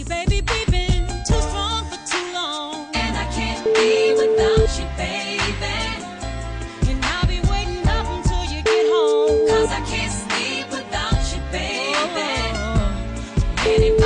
baby, we've been too strong for too long. And I can't be without you, baby. And I'll be waiting up until you get home. 'Cause I can't sleep without you, baby. Anyway.